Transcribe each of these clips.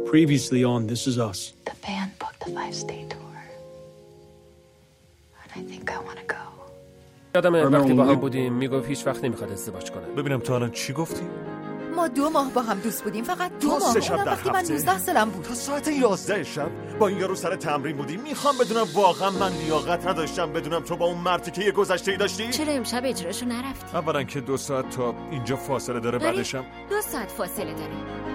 Previously on This Is Us. The band booked the 5-state tour. And I think I want to go. یادم وقتی با هم بودیم میگفت هیچ وقت نمیخواد ازدواج کنه. ببینم تو الان چی گفتی؟ ما 2 ماه با هم دوست بودیم، فقط 2 ماه. اونم وقتی من 19 سالم بود. تا ساعت 11 شب با این یارو سر تمرین بودیم. میخوام بدونم واقعا من لیاقت نداشتم بدونم تو با اون مردی که یه گذشته‌ای داشتی؟ چرا امشب اجراشو نرفتی؟ اولا که 2 ساعت تا اینجا فاصله داره، بعدشم 2 ساعت فاصله داره.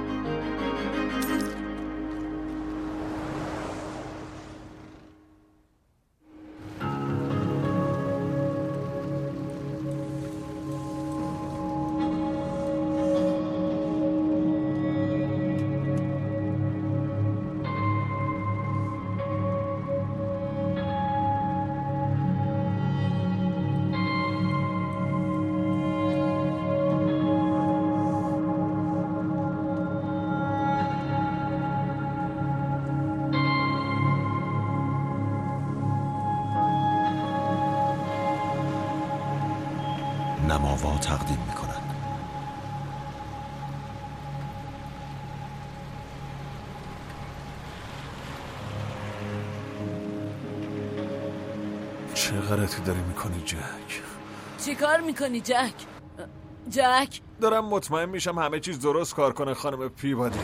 نماوا تقدیم میکنند. چه غلطی داری میکنی جک؟ چی کار میکنی جک؟ جک؟ دارم مطمئن میشم همه چیز درست کار کنه خانم پیبادی.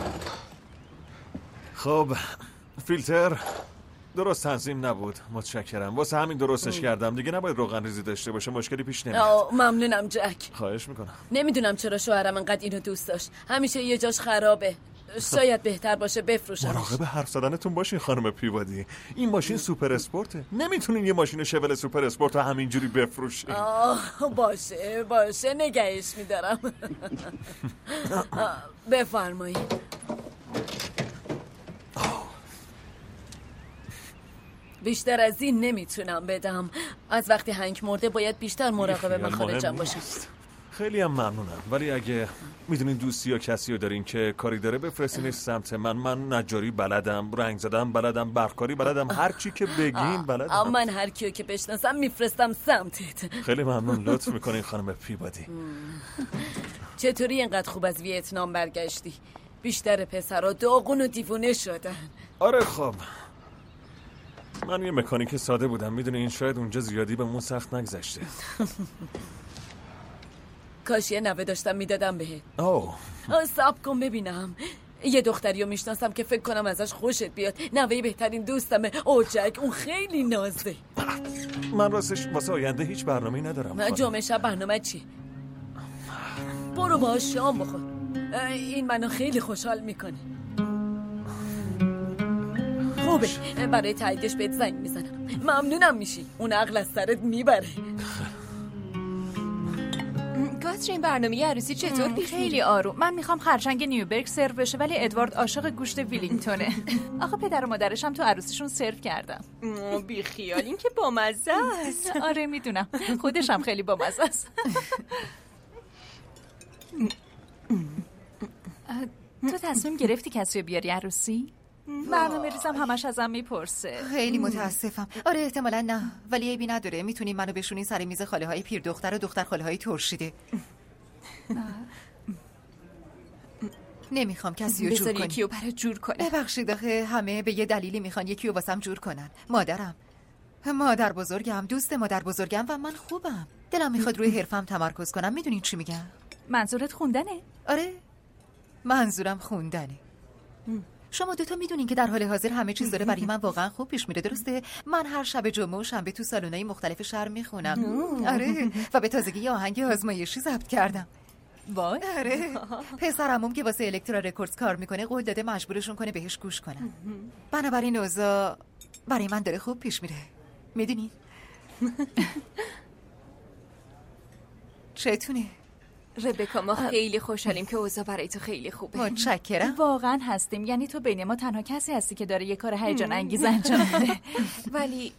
خب فیلتر درست تنظیم نبود، متشکرم. واسه همین درستش کردم. دیگه نباید روغن ریزی داشته باشه، مشکلی پیش نمیاد. ممنونم جک. خواهش میکنم. نمیدونم چرا شوهرم انقدر اینو دوست داشت. همیشه یه جاش خرابه. شاید بهتر باشه بفروشمش. مراقب حرف زدنتون باشین خانم پیبادی. این ماشین سوپر اسپورته. نمیتونین یه ماشین شول سوپر اسپورت رو همینجوری بفروشین. باشه نگهش میدارم. بفرمایید. بیشتر از این نمیتونم بدم. از وقتی هنگ مرده باید بیشتر مراقب مخارجم باشم. خیلی هم ممنونم، ولی اگه میدونین دوستی یا کسی رو دارین که کاری داره بفرستینش سمت من نجاری بلدم، رنگ زدم بلدم، برقکاری بلدم، هر چی که بگین بلدم. من هر کیو که بشناسم میفرستم سمتت. خیلی ممنون، لطف میکنین خانم پیبادی. چطوری اینقدر خوب از ویتنام برگشتی؟ بیشتر پسرها داغون و دیوونه شدن. آره خب من یه مکانیک ساده بودم، میدونین شاید اونجا زیادی به مون سخت نگذشته. کاش یه نوه داشتم میدادم بهت. صبر کن ببینم. یه دختری رو میشناسم که فکر کنم ازش خوشت بیاد. نوه بهترین دوستمه. جک اون خیلی نازه. من راستش واسه آینده هیچ برنامه‌ای ندارم. جمعه شب برنامه چی؟ برو باهاش شام بخور. این منو خیلی خوشحال میکنه. خوبه، برای تاییدش بهت زنگ میزنم. ممنونم میشی. اون عقل از سرت میبره. کاترین برنامه عروسی چطور پیش خیلی آروم. من میخوام خرچنگ نیوبرگ سرو بشه، ولی ادوارد عاشق گوشت ویلینگتونه. آخه پدر و مادرش هم تو عروسیشون سرو کردم. بی خیال، این که بامزه است. آره میدونم، خودش هم خیلی بامزه است. تو تصمیم گرفتی کسی رو بیاری عروسی؟ برنامه ریزم همش ازم میپرسه. خیلی متاسفم. آره احتمالا نه، ولی عیبی نداره. میتونی منو بشونی سر میز خاله های پیر دختر و دختر خاله های ترشیده. نمیخوام کسی رو جور کنی. یکی رو برای جور کنه. ببخشید آخه همه به یه دلیلی میخوان یکی رو واسم جور کنن. مادر بزرگم، دوست مادر بزرگم و من خوبم. دلم میخواد روی حرفم تمرکز کنم. میدونین چی میگم؟ منظورت خوندنه؟ آره منظورم خوندنه. شما دوتا میدونین که در حال حاضر همه چیز داره برای من واقعا خوب پیش میره، درسته؟ من هر شب جمعه و شنبه تو سالن‌های مختلف شهر میخونم. آره و به تازگی یه آهنگ آزمایشی ضبط کردم. وای. آره پسرمم که واسه الکترا رکوردز کار میکنه قول داده مجبورشون کنه بهش گوش کنن. بنابراین اوضاع برای من داره خوب پیش میره. میدونی؟ چطونه؟ ربکا ما خیلی خوشحالیم که اوضاع برای تو خیلی خوبه. متشکرم. واقعا هستیم. یعنی تو بین ما تنها کسی هستی که داره یه کار هیجان انگیز انجام میده. ولی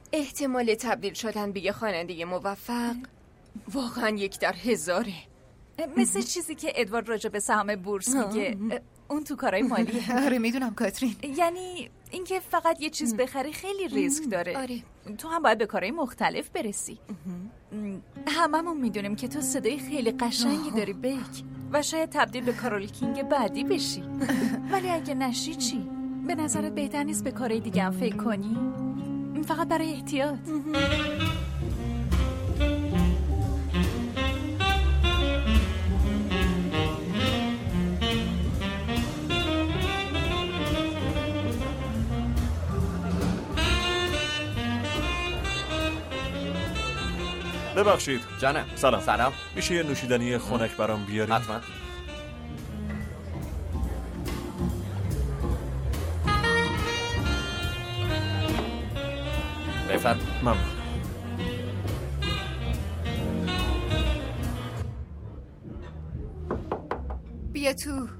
احتمال تبدیل شدن به یه خواننده موفق واقعا 1 در 1000. مثل چیزی که ادوارد راجع به سهام بورس میگه. اون تو کارهای مالیه. آره میدونم کاترین. یعنی اینکه فقط یه چیز بخری خیلی ریسک داره. آره. تو هم باید به کارهای مختلف برسی. هممون میدونیم که تو صدای خیلی قشنگی داری بیک و شاید تبدیل به کارول کینگ بعدی بشی. ولی اگه نشی چی؟ به نظرت بهتر نیست به کارهای دیگه هم فکر کنی؟ فقط برای احتیاط. ببخشید. جانم. سلام. میشه یه نوشیدنی خنک برام بیاری؟ حتما. بفرم. ممنون. بیا تو.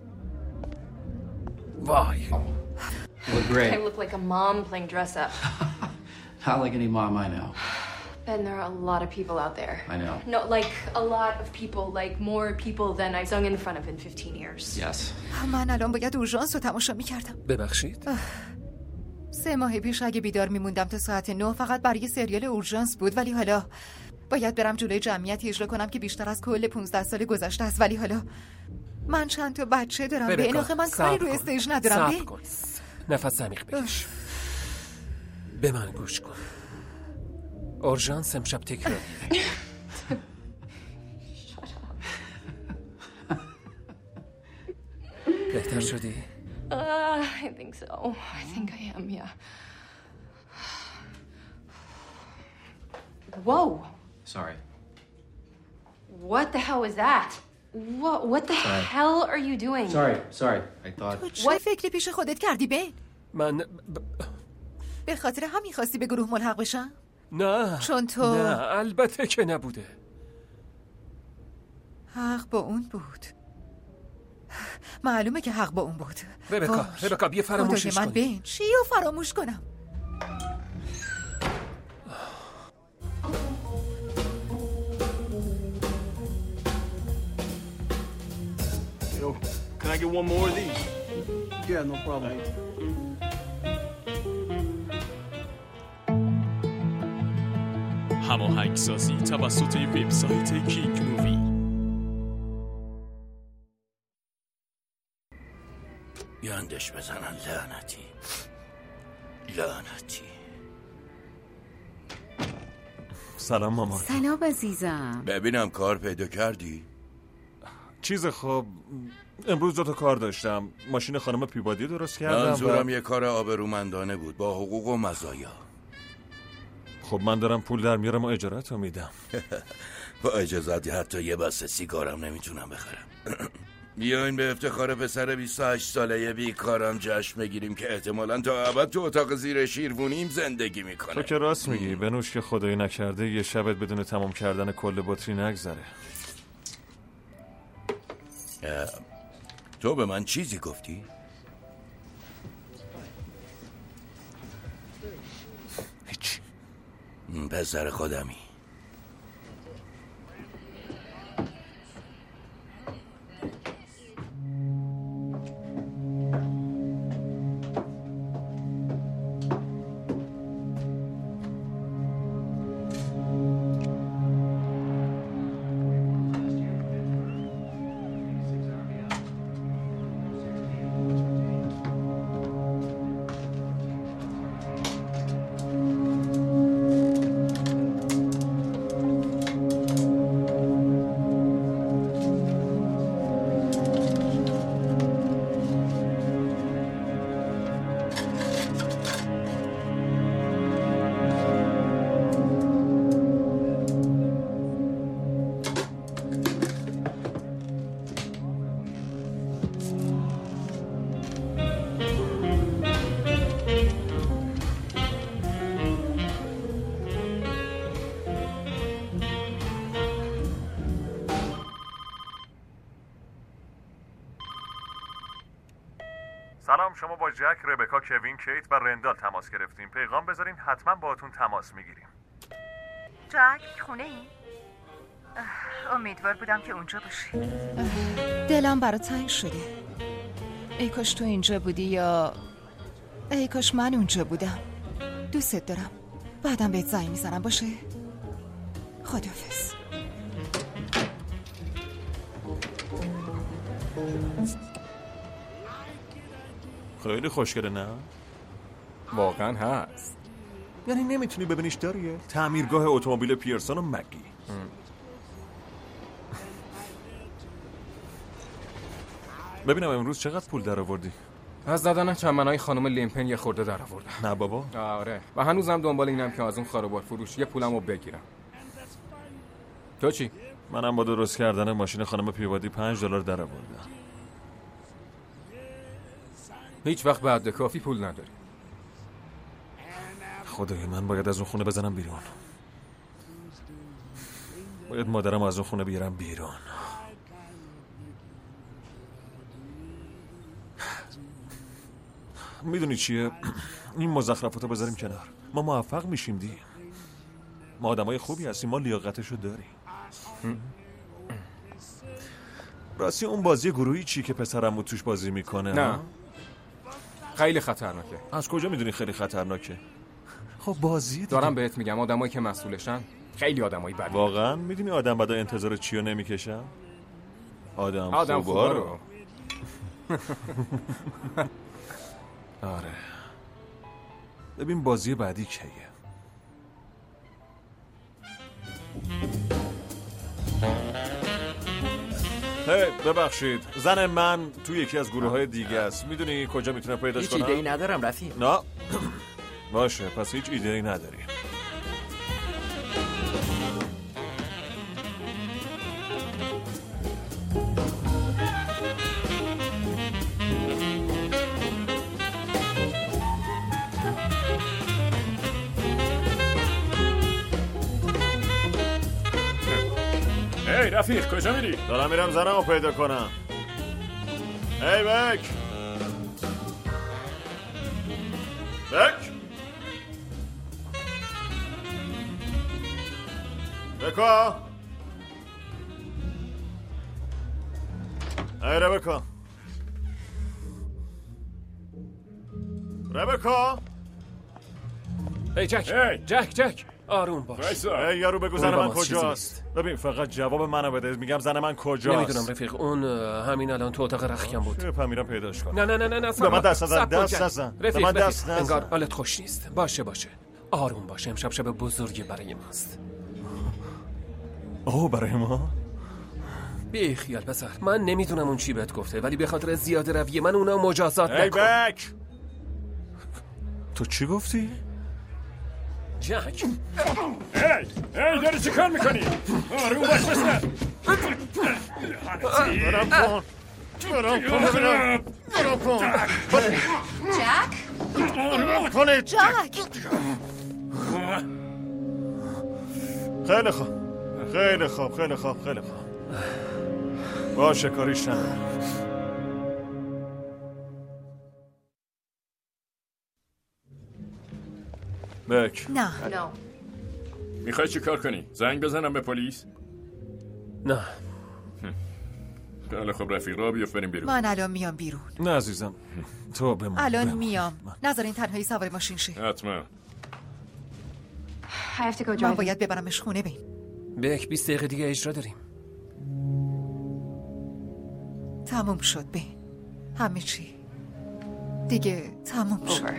وای. Look great. I look like a mom playing dress up. Not like any mom I know. And there are a lot of people out there. I know. No, like a lot of people, like more people than I've sung in front of in 15 years. Yes. من الان باید اورژانس رو تماشا میکردم. ببخشید. 3 ماه پیش اگه بیدار میموندم تا ساعت 9 فقط برای سریال اورژانس بود، ولی حالا باید برم جلوی جمعیتی اجرا کنم که بیشتر از کل 15 سال گذشته است. ولی حالا من چند تا بچه دارم. به آخه من کاری رو استیج ندارم. صبر کن. نفس عمیق بکش. به من گوش کن. اورژانس امشب تکراریه. بهتر شدی؟ I think so. I think I am, yeah. Whoa. Sorry. What the hell was that? What the hell are you doing? Sorry. I thought... تو چه فکری پیش خودت کردی بین؟ من به خاطر همین خواستی به گروه ملحق بشم؟ نه. چون تو... نه البته که نبوده. حق با اون بود. معلومه که حق با اون بود. ربکا بیا فراموشش خدای من کنی. بین چی رو فراموش کنم؟ Yo, can I get one more of these? Yeah, no problem. هماهنگسازی توسط وبسایت کینگ مووی. گندش بزنن لعنتی. سلام مامان. سلام عزیزم. ببینم کار پیدا کردی؟ چیز خب امروز 2 تا کار داشتم. ماشین خانم پیبادی درست کردم. منظورم یه کار آبرومندانه بود با حقوق و مزایا. خب من دارم پول در میارم و اجارت رو میدم. با اجازت حتی یه بسته سیگارم نمیتونم بخرم. بیاین به افتخار پسر 28 ساله بیکارم جشن بگیریم که احتمالاً تا ابد تو اتاق زیر شیروونیم زندگی میکنه. تو که راست میگی. بنوش که خدایی نکرده یه شبت بدون تمام کردن کل بطری نگذره. تو به من چیزی گفتی؟ هیچ. پسر خودمی. سلام، شما با جک، ربکا، کوین، کیت و رندال تماس گرفتیم. پیغام بذارین حتما باهاتون تماس میگیریم. جک خونه ای؟ امیدوار بودم که اونجا باشی. دلم برات تنگ شده. ای کاش تو اینجا بودی یا ای کاش من اونجا بودم. دوستت دارم. بعدم بهت زنگ میزنم باشه؟ خداحافظ. خیلی خوشگله نه؟ واقعا هست. یعنی نمیتونی ببینیش داریه؟ تعمیرگاه اتومبیل پیرسون و مگی. ببینم امروز چقدر پول در آوردی؟ از دادن چمنای خانم لیمپن یه خورده در آوردم. نه بابا؟ آره. و هنوزم دنبال اینم که از اون خروار فروش یه پولمو بگیرم. تو چی؟ منم با درست کردن ماشین خانم پیوادی $5 در آوردم. هیچ وقت بعد کافی پول نداری. خدای من باید از اون خونه بزنم بیرون. باید مادرم از اون خونه بیارم بیرون. میدونی چیه؟ این مزخرفاتو بذاریم کنار. ما موفق میشیم دیگه. ما آدمای خوبی هستیم. ما لیاقتشو داریم. راستی اون بازی گروهی چی که پسرمو توش بازی میکنه؟ نه خیلی خطرناکه. از کجا میدونی خیلی خطرناکه؟ خب بازی دیگه. دارم بهت میگم آدمایی که مسئولشن خیلی آدمایی بدن. واقعا میدونی آدم بدا انتظار چیو نمیکشن؟ آدم خوبا رو. آره. ببین بازی بعدی کیه؟ ببخشید زن من تو یکی از گروه‌های دیگه است. میدونی کجا میتونم پیداش کنم؟ هیچ ایده‌ای ندارم رفیق. نه باشه پس هیچ ایده‌ای نداری. هی رفیق کجا میری؟ دارم میرم زنمو پیدا کنم. هی بک بکا. ای ربکا ای جک آروم باش. ای یارو بگو زن من کجاست؟ ببین فقط جواب منو بده. میگم زن من کجاست؟ نمیدونم رفیق. اون همین الان تو اتاق رختکن بود. پس میرم پیداش کنم. نه به من دست نزن. رفیق انگار حالت خوش نیست. باشه آروم باشه. امشب شب بزرگی برای ماست. اوه برای ما؟ بی خیال پسر. من نمیدونم اون چی بهت گفته ولی به خاطر زیاده روی من اونا مجازات نکن. ای بک تو چی گفتی؟ جک ای داری چی کار میکنی؟ آروم باش پسر. برم کن جک خیلی خوب باشه کاریش ندارم. بک نه میخوای چی کار کنی؟ زنگ بزنم به پلیس؟ نه خیلی خب رفیق را بیفت بریم بیرون. من الان میام بیرون. نه عزیزم تو بمون. الان میام. نذارین تنهایی سوار ماشین شه. حتما. من باید ببرمش خونه. بک 20 دقیقه دیگه اجرا داریم. تموم شد همه چی دیگه تموم شد.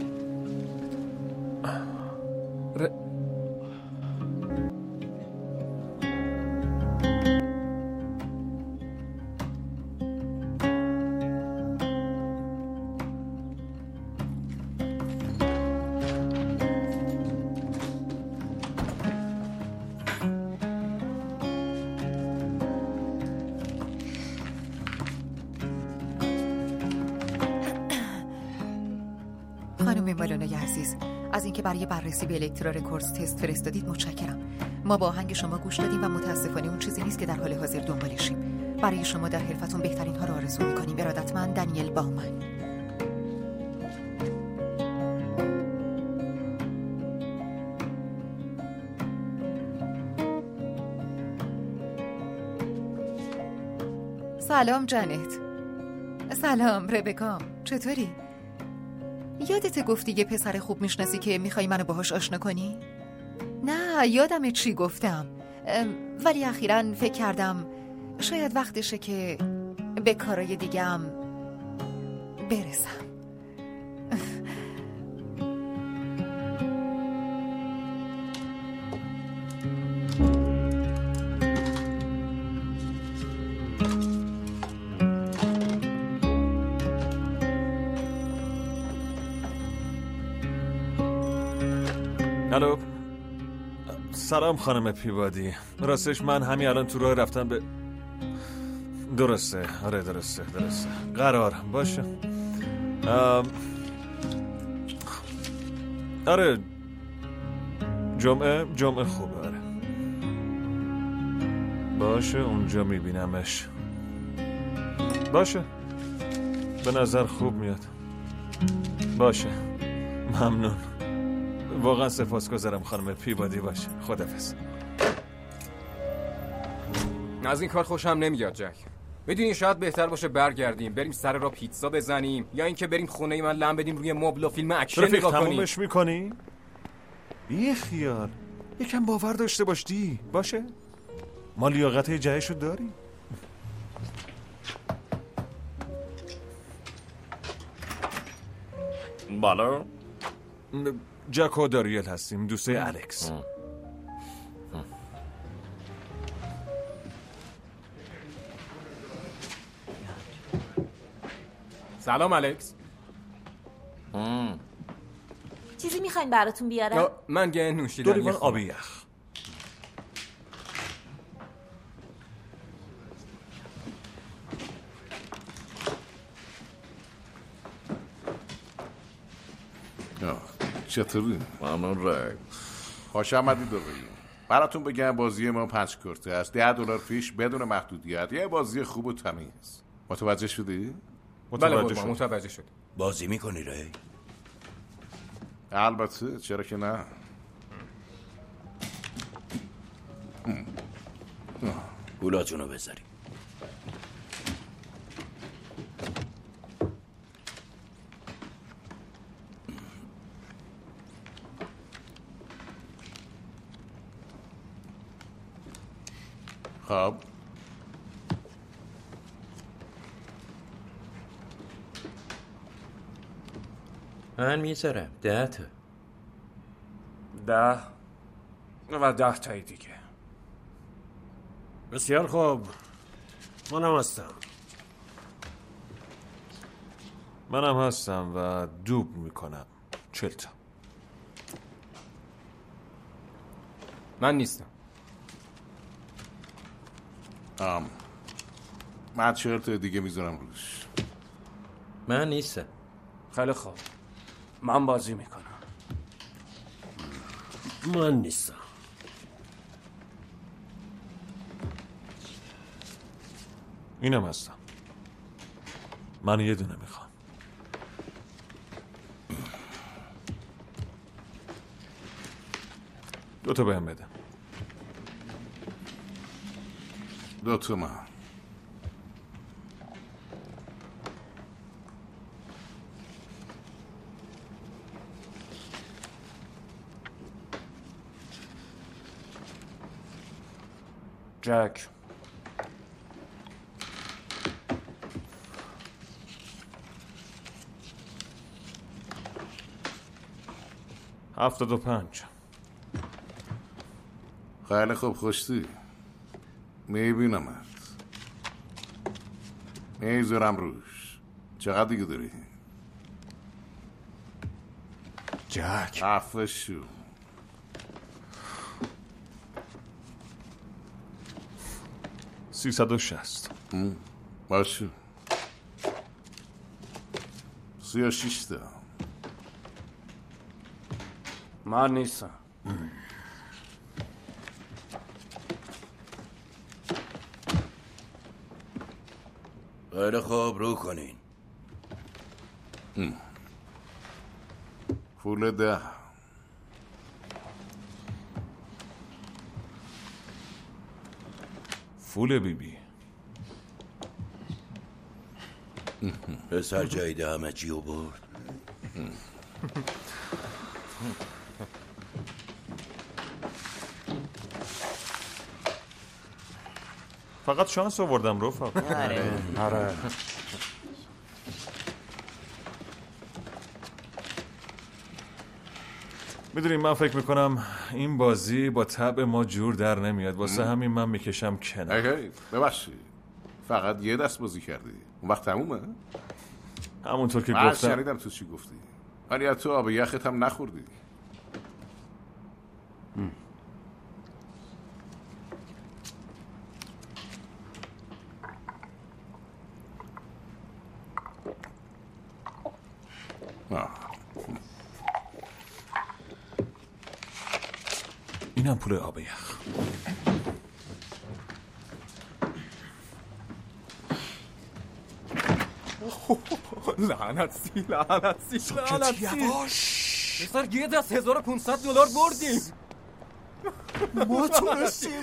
خانم مالونای عزیز از اینکه برای بررسی به الکترا رکوردز تست فرستادید متشکرم. ما با آهنگ شما گوش دادیم و متاسفانه اون چیزی نیست که در حال حاضر دنبالشیم. برای شما در حرفتون بهترین ها رو آرزو می‌کنیم. ارادتمند دنیل باومن. سلام جنت. سلام ربکا، چطوری؟ یادت گفتی یه پسر خوب میشناسی که میخوای منو باهاش آشنا کنی؟ نه یادمه چی گفتم، ولی اخیراً فکر کردم شاید وقتشه که به کارای دیگم برسم. الو، سلام خانم پیوادی. راستش من همین الان تو راه رفتم به... درسته، آره درسته قرار باشه. آره جمعه خوبه. آره باشه، اونجا میبینمش. باشه، به نظر خوب میاد. باشه، ممنون. واقعا سپاسگزارم خانم پیوادی. باشه، خداحافظ. از این کار خوشم نمیاد جک. میدونی شاید بهتر باشه برگردیم بریم سر را پیتزا بزنیم، یا اینکه بریم خونه من لم بدیم روی مبل و فیلم اکشن نگاه کنیم. تمومش میکنی؟ بی خیال، یکم باور داشته باش دی. باشه، ما لیاقت جهشو داریم. بالا جک و داریل هستیم، دوستای الکس. سلام الکس. چیزی میخواین براتون بیارم؟ من گه نوشیدنی. 2 لیوان آب یخ. چطوری؟ ممنون رای. خوش آمدید آقایی. براتون بگم بازی ما 5 کورته است. $10 فیش بدون محدودیت. یه بازی خوب و تمیز. متوجه شدی؟ بله متوجه شد. بازی میکنی ری؟ البته، چرا که نه. گولاتونو بذاری. خب من میذارم 10 تا. 10 و 10 تایی دیگه. بسیار خوب، منم هستم. منم هستم و دوب میکنم. 40 تا. من نیستم. من 40 تا دیگه میذارم روش. من نیستم. خیلی خوب، من بازی میکنم. من نیستم. اینم هستم. من یه دونه میخوام. دو تا بهم بده. 2 تومن. جک، $75. خیلی خوب، خوشتی. میبینمت. میذارم روش. چقدر دیگه داری؟ جک، عفو شو. 360. باشه. 36 تا. من نیستم. خیلی خوب، رو کنین. پول 10. فول بیبی. پسر جایده همه چیو برد. فقط شانس آوردم رفاق. آره. میدونیم من فکر میکنم این بازی با طبع ما جور در نمیاد، واسه همین من میکشم کنار. ببخشید فقط یه دست بازی کردی، اون وقت تمومه؟ همونطور که من گفتم. شنیدم تو چی گفتی، ولی تو آب یخت هم نخوردی. اینم پول آب یخ. لعنتی لعنتی ساکت یواش. بسر یه دست $1500 بردیم. ما تونستیم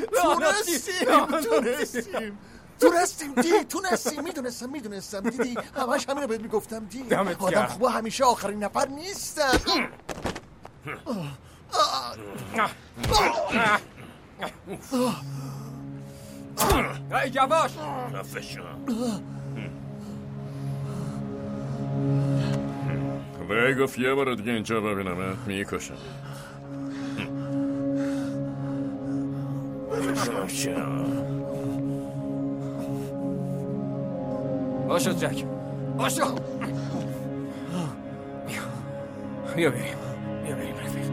میدونستم دیدی همش همینو بهت میگفتم دی. آدم خوبا همیشه آخرین نفر نیستن. ای یواش ری گفت یه بار دیگه اینجا ببینم میکشم. باشو جک باشو. بیا بریم رفیق.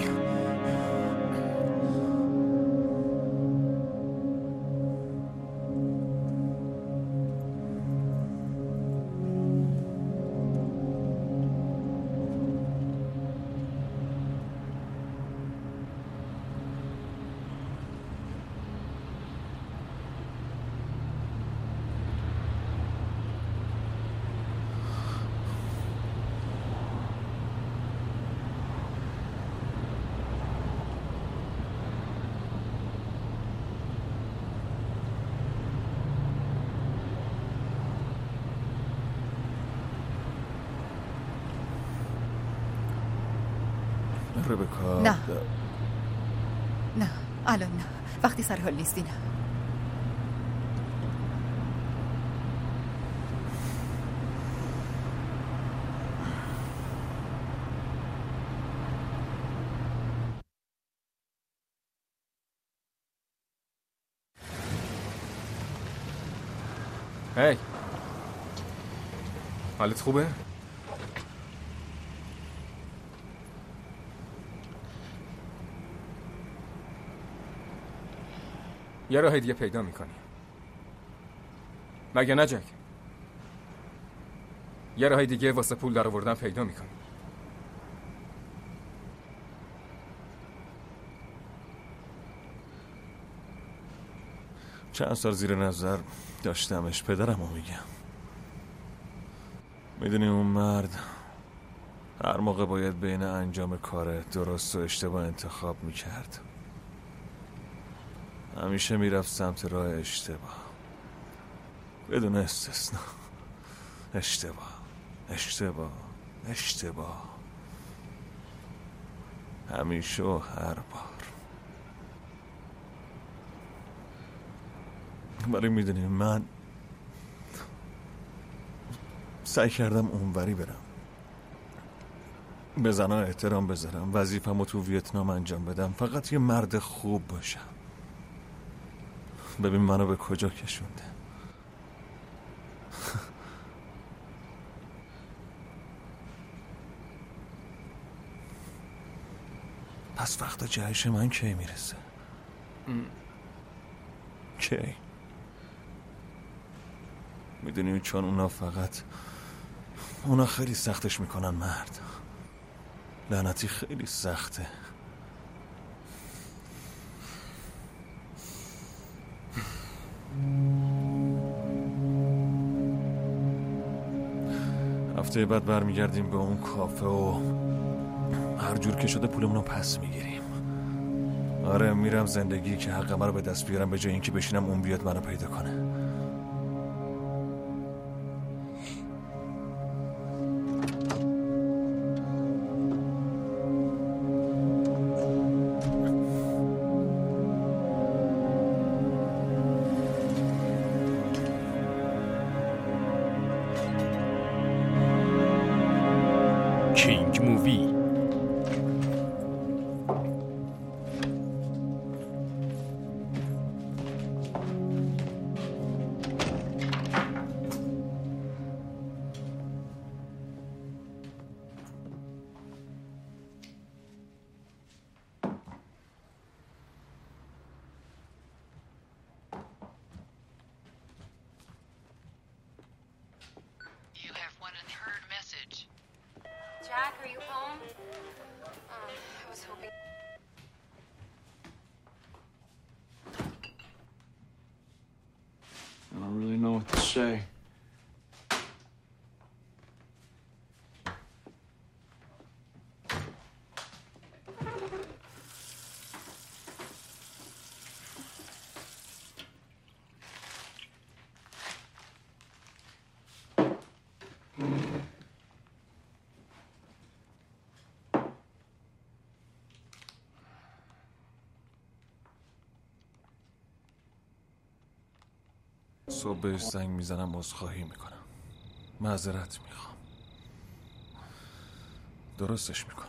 ربکا نه الان نه، وقتی سر حال نیستی. نه هی حالت خوبه؟ یه راه دیگه پیدا میکنی مگه نه جک؟ یه راه دیگه واسه پول در آوردن پیدا میکنی. چند سال زیر نظر داشتمش، پدرمو میگم. میدونی اون مرد هر موقع باید بین انجام کار درست و اشتباه انتخاب میکرد. همیشه میرفت سمت راه اشتباه بدون استثنا. اشتباه همیشه و هر بار. ولی میدونی من سعی کردم اونوری برم، به زنان احترام بذارم، وظیفه‌مو تو ویتنام انجام بدم، فقط یه مرد خوب باشم. ببین منو به کجا کشونده. پس وقتا جهش من کی میرسه؟ کی؟ میدونی چون اونا خیلی سختش میکنن مرد. لعنتی خیلی سخته. هفته بعد برمیگردیم به اون کافه و هر جور که شده پولمونو پس میگیریم. آره میرم زندگی که حق من رو به دست بیارم، به جای اینکه بشینم اون بیاد منو پیدا کنه. کینگ مووی. Jack, are you home? I was hoping. I don't really know what to say. صبح بهش زنگ میزنم، عذرخواهی میکنم، معذرت میخوام، درستش میکنم.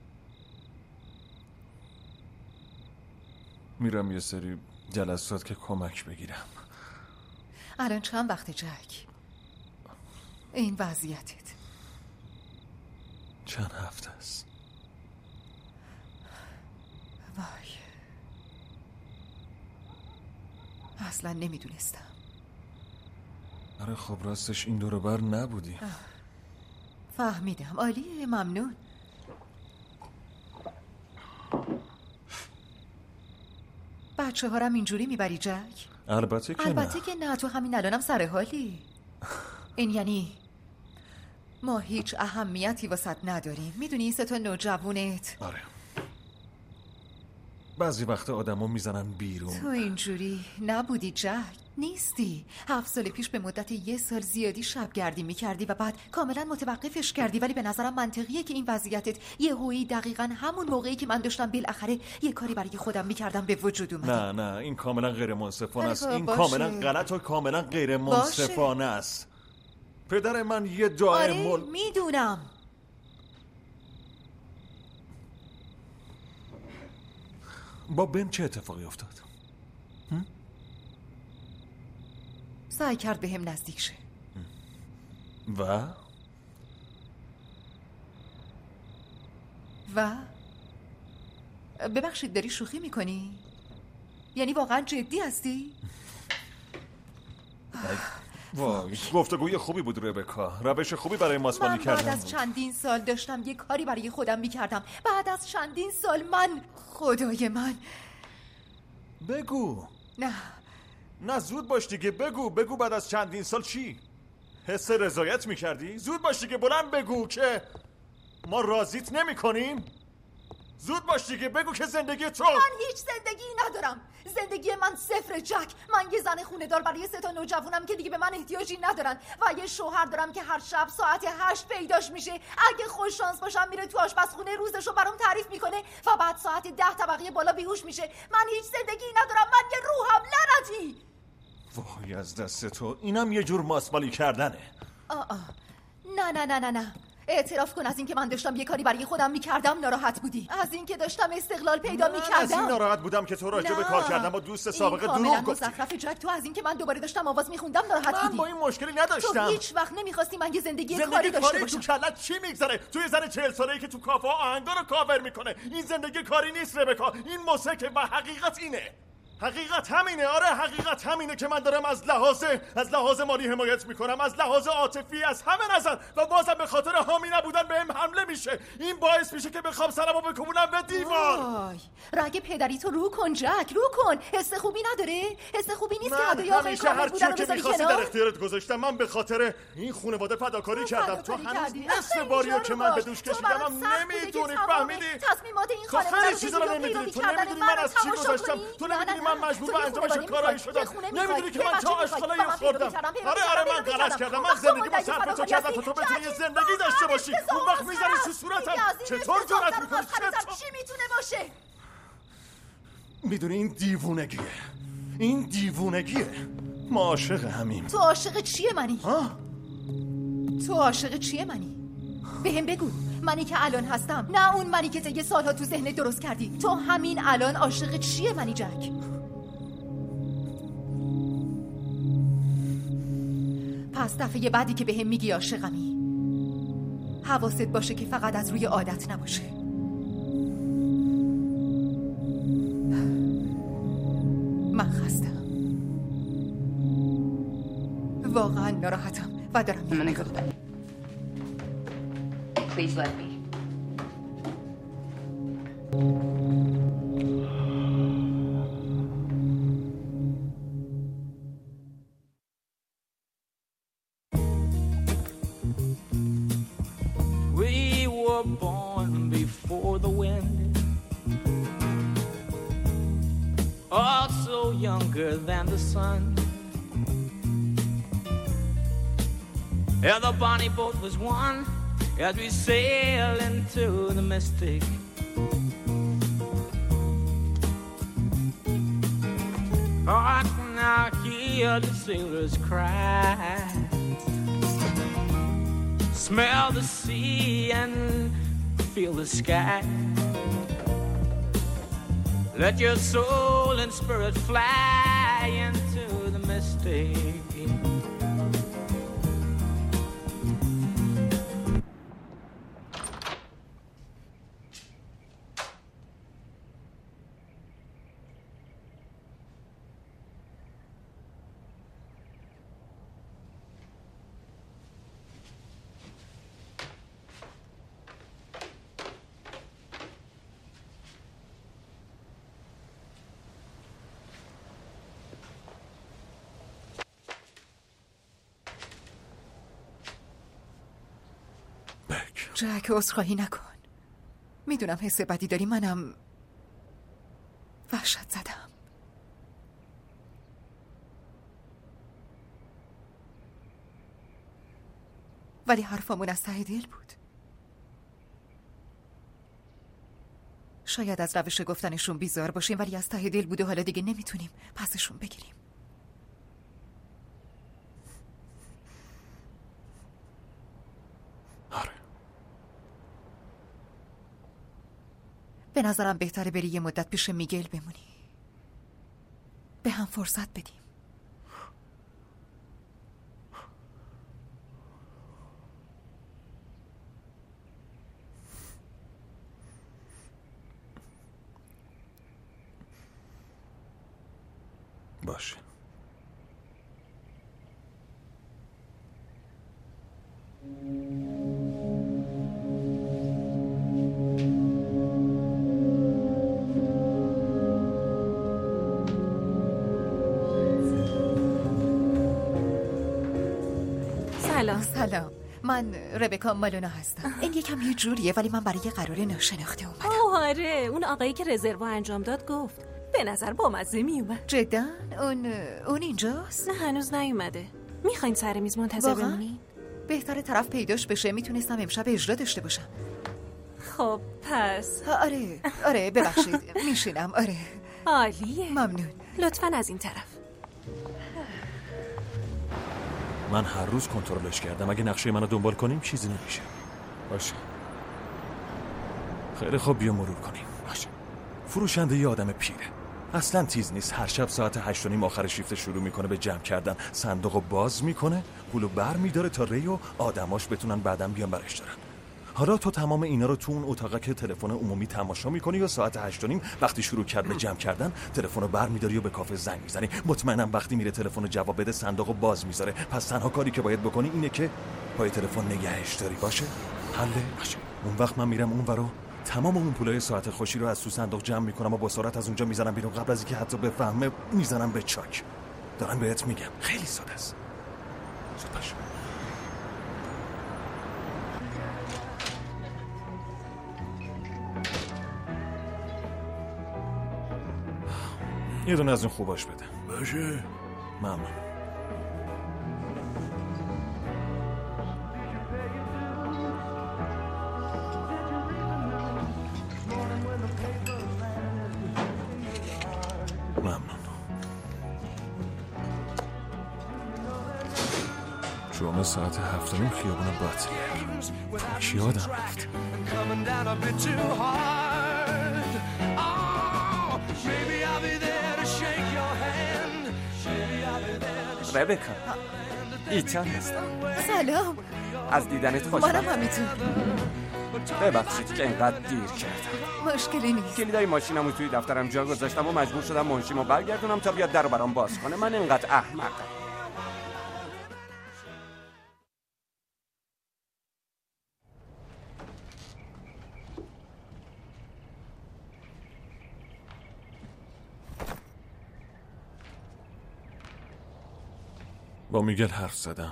میرم یه سری جلسات که کمک بگیرم. الان چند وقت جک؟ این وضعیتت؟ چند هفته است. وای، اصلا نمیدونستم. آره خب راستش این دور بر نبودی. فهمیدم. عالیه، ممنون. بچه هارم اینجوری میبری جک؟ البته که البته که نه، تو همین الانم سر حالی. این یعنی ما هیچ اهمیتی واسط نداریم. میدونی 3 تا نوجوونت. آره بعضی وقتا آدمو میزنن بیرون. تو اینجوری نبودی جک، نیستی. 7 سال پیش به مدت 1 سال زیادی شبگردی میکردی و بعد کاملا متوقفش کردی، ولی به نظرم منطقیه که این وضعیتت یهویی دقیقاً همون موقعی که من داشتم بالاخره یه کاری برای خودم میکردم به وجود اومد. نه این کاملا غیر منصفانه است. این باشه. کاملا غلط و کاملا غیر منصفانه است. پدر من یه دائم آره میدونم. با بن چه اتفاقی افتاد؟ سعی کرد به هم نزدیک شه. و ببخشید داری شوخی میکنی؟ یعنی واقعا جدی هستی؟ وای گفتگوی خوبی بود ربکا، روش خوبی برای ماسمالی کردن. من بعد از چندین سال داشتم یه کاری برای خودم میکردم. بعد از چندین سال من، خدای من. بگو. نه زود باش دیگه، بگو بعد از چندین سال چی؟ حس رضایت میکردی؟ زود باش دیگه، بلند بگو که ما راضیت نمی کنیم. زود باش دیگه، بگو که زندگی تو. من هیچ زندگی ندارم. زندگی من صفر جک. من یه زن خونه دار برای 3 تا نوجوانم که دیگه به من احتیاجی ندارن و یه شوهر دارم که هر شب ساعت 8 پیداش میشه. اگه خوش شانس باشم میره تو آشپزخونه روزشو برام تعریف میکنه و بعد ساعت 10 طبقه بالا بیهوش میشه. من هیچ زندگی ندارم. من یه روحم لعنتی. وای از دست تو، اینم یه جور ماسمالی کردنه. نه اعتراف کن از این که من داشتم یه کاری برای خودم میکردم ناراحت بودی. از این که داشتم استقلال پیدا میکردم. از این ناراحت بودم که تو راجع به کار کردم با دوست سابقه دروغ گفتی. مزخرف جک. تو از این که من دوباره داشتم آواز میخوندم ناراحت بودی. من با این مشکلی نداشتم. تو هیچ وقت نمیخواستی من یه زندگی کاری داشته باشم. تو کلت چی میگذره؟ تو یه زن 40 ساله‌ای که تو کافه آهنگا رو کاور میکنه. این زندگی کاری نیست ربکا، این موسیقی و حقیقت اینه. حقیقت همینه. آره حقیقت همینه که من دارم از لحاظ مالی حمایت میکنم، از لحاظ عاطفی، از همه نظر، و بازم به خاطر حامی نبودن بهم حمله میشه. این باعث میشه که بخوام سرمو بکوبونم به دیوار. وای رگ پدری تو رو کن جک، رو کن. حس خوبی نداره؟ حس خوبی نیست که هدیه آخر کار بودن رو بذاری کنار؟ در اختیارت گذاشتم. من به خاطر این خانواده فداکاری کردم. تو هنوز نصف باریو که من به دوش کشیدم نمیدونی. فهمیدی؟ تصمیمات این خانواده رو چیزا نمیدونی. تو نمیدونی من از چی گذاشتم. تو نمیدونی من مجبور به انجامش کارایی شدم. نمیدونی که من چه آشغالایی خوردم. آره من غلط کردم. من زندگیمو صرف تو کردم تا تو بتونی یه زندگی داشته باشی. اون وقت میذاری تو صورتم. چطور جرأت میکنی؟ چی میتونه باشه؟ میدونی این دیوونگیه. ما عاشق همیم. تو عاشق چیه منی؟ تو عاشق چیه منی؟ بهم بگو، منی که الان هستم، نه اون منی که طی سالها تو ذهنت درست کردی. تو همین الان عاشق چیه منی جک؟ پس دفعه بعدی که بهم میگی عاشقمی، حواست باشه که فقط از روی عادت نباشه. من خستم، واقعا ناراحتم و دارم میرم. Please let me. We were born before the wind, also younger than the sun. And the bonnie boat was one as we sail into the mystic. I can now hear the sailors cry, smell the sea and feel the sky. Let your soul and spirit fly into the mystic. جک، عذرخواهی نکن. میدونم حس بدی داری، منم وحشت زدم. ولی حرفامون از ته دل بود. شاید از روش گفتنشون بیزار باشیم، ولی از ته دل بود و حالا دیگه نمیتونیم پسشون بگیریم. به نظرم بهتره بری یه مدت پیش میگل بمونی، به هم فرصت بدیم. باشه. سلام، من ربکا مالونا هستم. این یکم یه جوریه، ولی من برای قرار ناشناخته اومدم. آره، اون آقایی که رزرو انجام داد گفت به نظر بامزه میومد. جدا؟ اون اینجاست؟ نه هنوز نیومده. میخواین سر میز منتظر بمونین؟ بهتره طرف پیداش بشه، میتونستم امشب اجرا داشته باشم. خب پس آره ببخشید. میشینم. آره عالیه، ممنون. لطفاً از این طرف. من هر روز کنترلش کردم. اگه نقشه منو دنبال کنیم چیزی نمیشه. باشه. خیلی خوب، بیا مرور کنیم. باشه. فروشنده یه آدم پیره. اصلا تیز نیست. هر شب ساعت 8:30 آخر شیفت شروع میکنه به جمع کردن. صندوقو باز میکنه، پولو بر میداره تا ری و آدماش بتونن بعداً بیان برش دارن. حالا تو تمام اینا رو تو اون اتاقه که تلفن عمومی تماشا میکنی و ساعت 8:30 وقتی شروع کرد به جمع کردن تلفن رو برمی‌داری و به کافه زنگ میزنی. مطمئنم وقتی میره تلفن رو جواب بده صندوق رو باز میذاره. پس تنها کاری که باید بکنی اینه که پای تلفن نگهش داری. باشه؟ حله؟ باشه. اون وقت من میرم اونورا، تمام اون پولای ساعت خوشی رو از تو صندوق جمع میکنم و با سرعت از اونجا میزنم بیرون. قبل از اینکه حتی بفهمه میزنم به چاک. دارم بهت میگم خیلی ساده است. زود باش. یه دونه از این خوباش بده. باشه. ممنون. خونه ساعت 7:30 خیابون باتلر. کی آدم رفت؟ ربکا، ایتان هستم. سلام. از دیدنت خوشحالم. منم همینطور. ببخشید که اینقدر دیر کردم. مشکلی نیست. کلیدای ماشینمو توی دفترم جا گذاشتم و مجبور شدم منشیمو برگردونم تا بیاد درو برام باز کنه. من اینقدر احمقم. با میگل حرف زدم.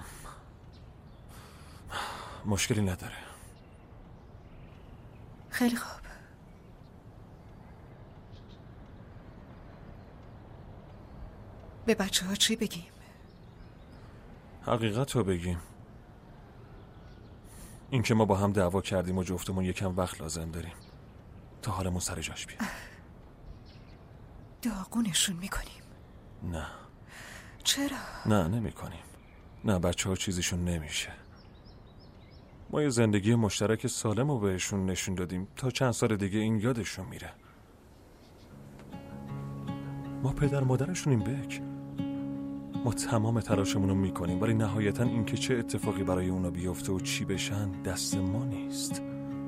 مشکلی نداره. خیلی خوب. به بچه ها چی بگیم؟ حقیقت رو بگیم. این که ما با هم دعوا کردیم و جفتمون یکم وقت لازم داریم تا حالمون سر جاش بیاد. داغونشون میکنیم؟ نه. چرا؟ نه نمی کنیم. نه، بچه ها چیزیشون نمیشه. ما یه زندگی مشترک سالم رو بهشون نشون دادیم تا چند سال دیگه این یادشون میره. ما پدر مادرشونیم بک. ما تمام تلاشمون رو میکنیم ولی نهایتا این که چه اتفاقی برای اونا بیفته و چی بشن دست ما نیست.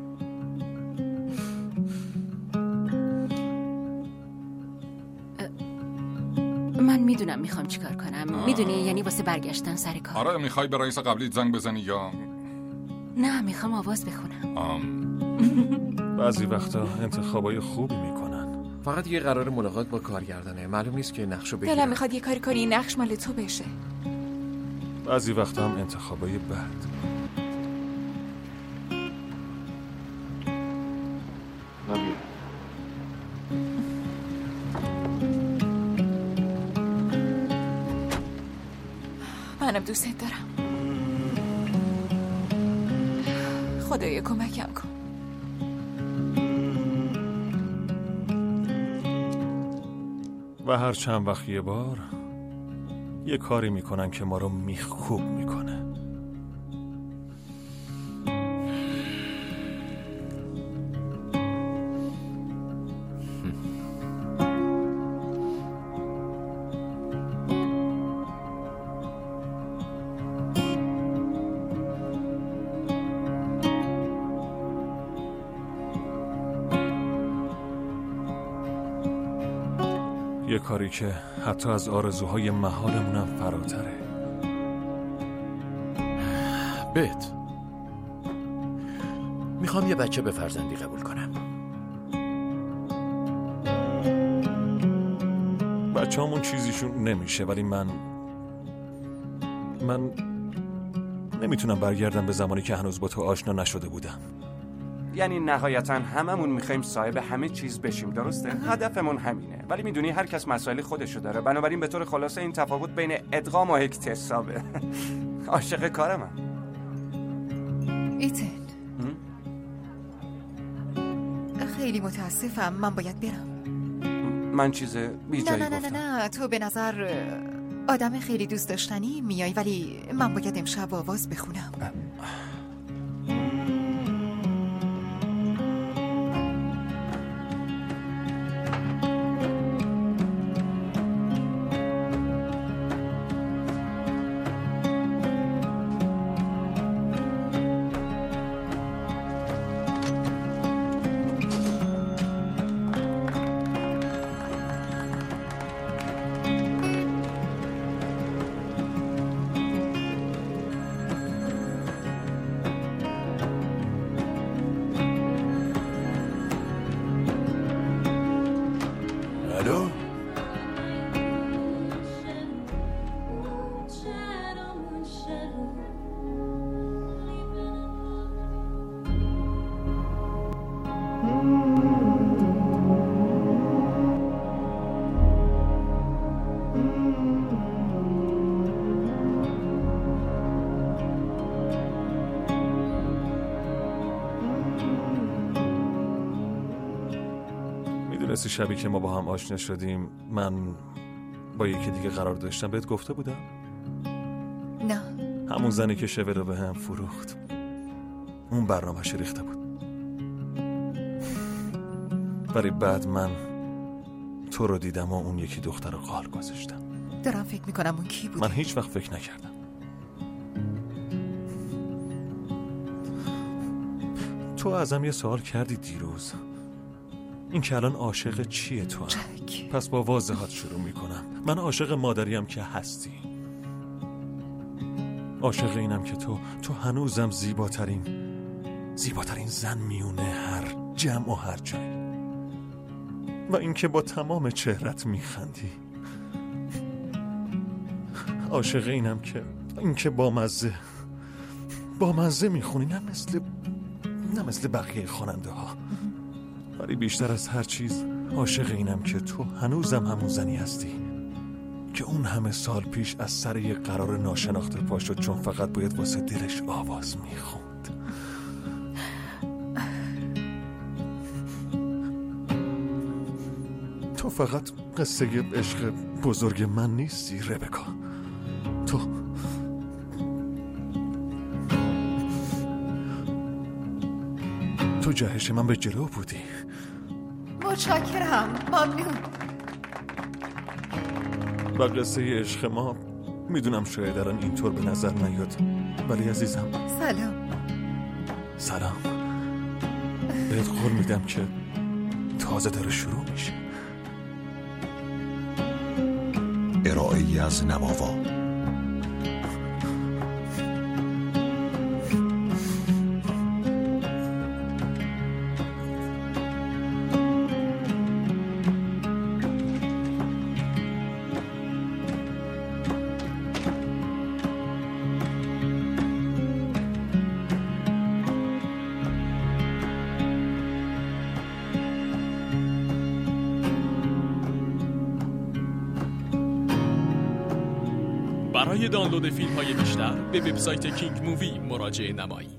من میدونم میخوام چیکار کنم. میدونی یعنی واسه برگشتن سر کار. آره، میخوای به رئیس قبلی زنگ بزنی یا نه؟ میخوام آواز بخونم. بعضی وقتا انتخابای خوبی میکنن. فقط یه قرار ملاقات با کارگردانه. معلوم نیست که نقشو بگیرم. دلم میخواد یه کاری کنی این نقش مال تو بشه. بعضی وقتا هم انتخابای بد. منم دوست دارم. خدایا کمکم کن. و هر چند وقت یه بار یه کاری میکنن که ما رو میخکوب میکنه. یه کاری که حتی از آرزوهای محالمونم فراتره. بت، میخوام یه بچه به فرزندی قبول کنم. بچه همون چیزیشون نمیشه ولی من نمیتونم برگردم به زمانی که هنوز با تو آشنا نشده بودم. یعنی نهایتا هممون میخوایم صاحب همه چیز بشیم، درسته؟ هدفمون همینه. ولی میدونی هر کس مسائل خودشو داره. بنابراین به طور خلاصه این تفاوت بین ادغام و اکتسابه. عاشق کارمم. ایتن، خیلی متاسفم. من باید برم. من چیز بی جایی گفتم. نه تو به نظر آدم خیلی دوست داشتنی میای ولی من باید امشب آواز بخونم. میدونستی شبی که ما با هم آشنا شدیم من با یکی دیگه قرار داشتم؟ بهت گفته بودم؟ نه. همون زنی که شوه رو به هم فروخت اون برنامه‌اش ریخته بود، ولی بعد من تو رو دیدم و اون یکی دختر رو قال گذاشتم. دارم فکر میکنم اون کی بود. من هیچ وقت فکر نکردم. تو ازم یه سوال کردی دیروز، این که الان عاشق چیه تو هم؟ پس با واضحات شروع میکنم. من عاشق مادریم که هستی، عاشق اینم که تو هنوزم زیباترین زن میونه هر جمع و هر جای، و اینکه با تمام چهرت میخندی. عاشق اینم که با مزه میخونی، نه مثل بقیه خواننده ها، ولی بیشتر از هر چیز عاشق اینم که تو هنوزم همون زنی هستی که اون همه سال پیش از سر یه قرار ناشناخته پا شد چون فقط باید واسه دلش آواز میخوند. تو فقط قصه عشق بزرگ من نیستی ربکا، تو جهش من به جلو بودی. متشکرم، ممنون. و قصه عشق ما میدونم شاید الان اینطور به نظر نیاد، ولی عزیزم سلام. بهت قول میدم که تازه داره شروع میشه. ارائه‌ای از نماوا. برای دانلود فیلم‌های بیشتر به وبسایت کینگ مووی مراجعه نمایید.